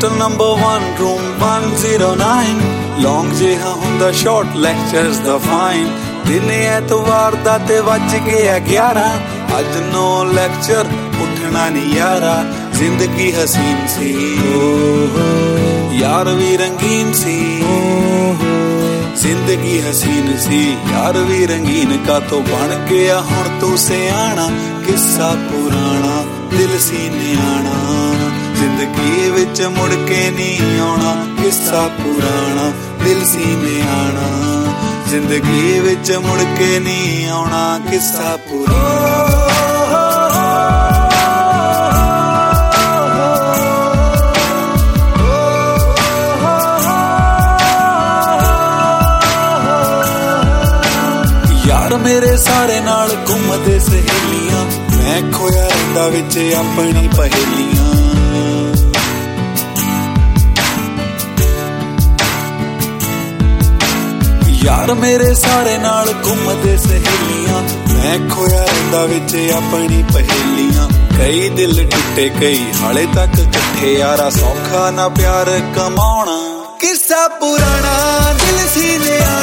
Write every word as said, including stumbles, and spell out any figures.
hostel number one room one zero nine long ਜਿਹਾ ਹੁੰਦਾ short lectures ਦਾ fine ਦਿਨੇ ਐਤਵਾਰ ਦਾ ਤੇ ਵੱਜ ਗਿਆ ਗਿਆਰਾਂ ਅੱਜ ਨੋ ਲੈਕਚਰ ਉੱਠਣਾ ਨਹੀਂ ਯਾਰਾ ਜ਼ਿੰਦਗੀ ਹਸੀਨ ਸੀ यार भी रंगीन सी जिंदगी हसीन सी यार भी रंगीन का तो बन गया हुण तू सियाणा किस्सा पुराना दिल सी न्याणा जिंदगी विच मुड़ के नहीं आना किस्सा पुराना दिल सी न्याणा जिंदगी विच मुड़ के नहीं आना किस्सा पुराना मेरे सारे नाल घूमदे सहेलियां मैं खोया रहिंदा विच अपनी पहेलियां यार मेरे सारे नाल घूमदे सहेलियां मैं खोया रहिंदा विच अपनी पहेलियां कई दिल टुटे कई हाले तक कट्ठे यारा सौखा ना प्यार कमाउणा किस्सा पुराना दिल सी लिया